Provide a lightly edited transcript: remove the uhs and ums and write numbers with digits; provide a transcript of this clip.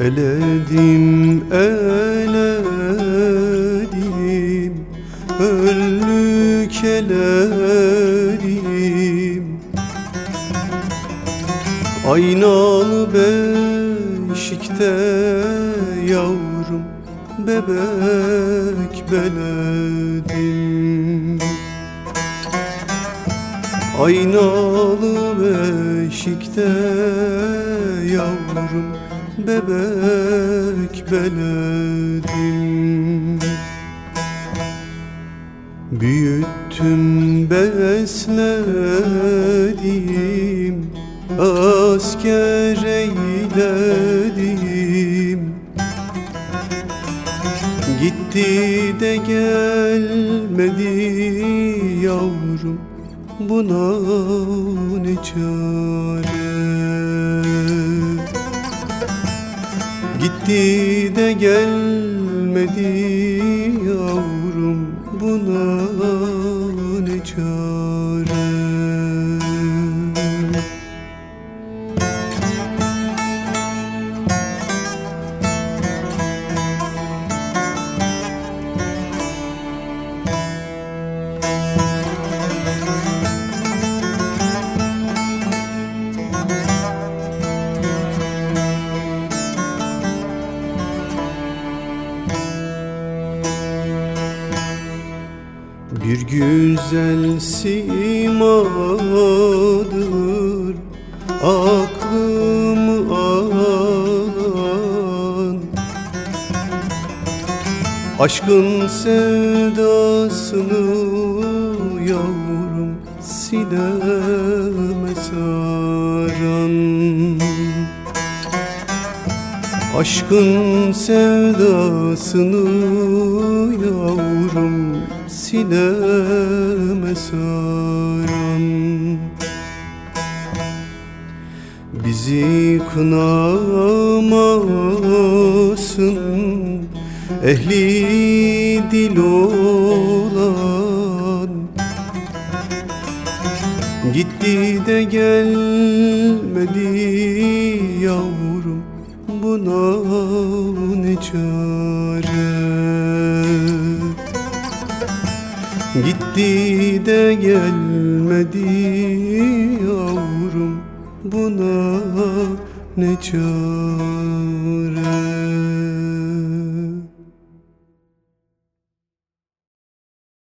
Eledim, eledim, önlük eledim. Aynalı beşikte yavrum bebek beledim. Aynalı beşikte yavrum bebek beledim. Büyüttüm, besledim, asker eyledim. Gitti de gelmedi yavrum, buna ne çare? Gitti de gelmedi yavrum, buna ne çare? Bir güzel simadır aklımı alan, aşkın sevdasını yavrum sineme saran. Aşkın sevdasını yavrum sineme saran. Bizi kınamasın ehli dil olan, gitti de gelmedi yavrum, buna ne çare? Gitti de gelmedi yavrum, buna ne çare?